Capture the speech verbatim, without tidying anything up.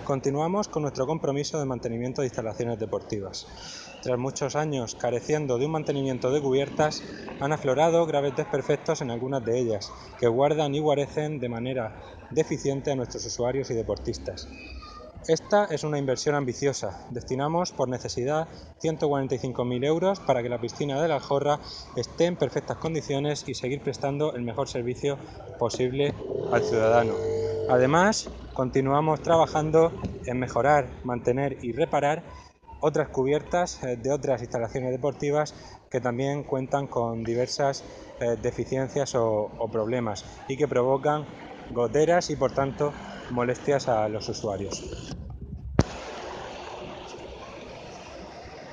Continuamos con nuestro compromiso de mantenimiento de instalaciones deportivas. Tras muchos años careciendo de un mantenimiento de cubiertas, han aflorado graves desperfectos en algunas de ellas, que guardan y guarecen de manera deficiente a nuestros usuarios y deportistas. Esta es una inversión ambiciosa. Destinamos por necesidad ciento cuarenta y cinco mil euros para que la piscina de la Aljorra esté en perfectas condiciones y seguir prestando el mejor servicio posible al ciudadano. Además, continuamos trabajando en mejorar, mantener y reparar otras cubiertas de otras instalaciones deportivas que también cuentan con diversas eh, deficiencias o, o problemas y que provocan goteras y por tanto molestias a los usuarios.